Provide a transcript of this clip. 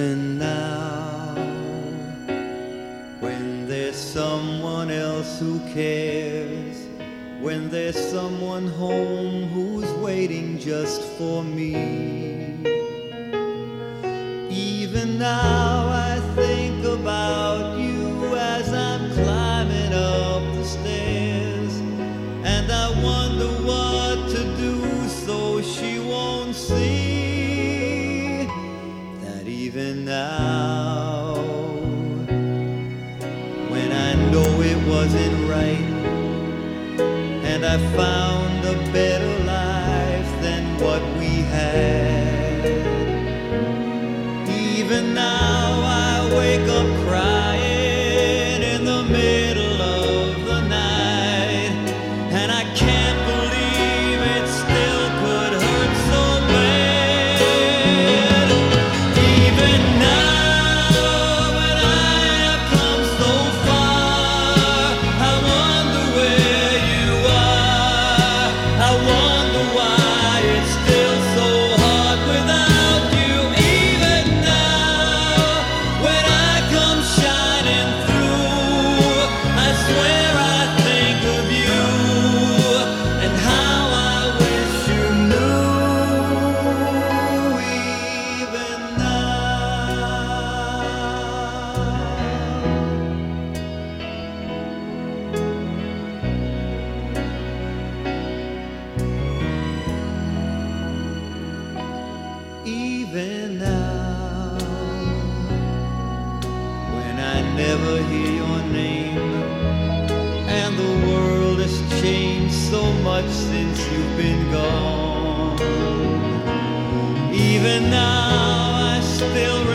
Even now, when there's someone else who cares, when there's someone home who's waiting just for me, even now I think about you as I'm climbing up the stairs, and I wonder what to do so she won't see that even now, when I know it wasn't right, and I found a better life than what we had, even now I wake up crying in the middle of the night, and I can't believe it still could hurt so bad. Even now when I have come so far, I wonder where you are. I wonder why it's still so hard without you. Even now when I come shining through, I swear I think of you and how I wish you knew. Even now, even now, when I never hear your name, and the world has changed so much since you've been gone. Even now I still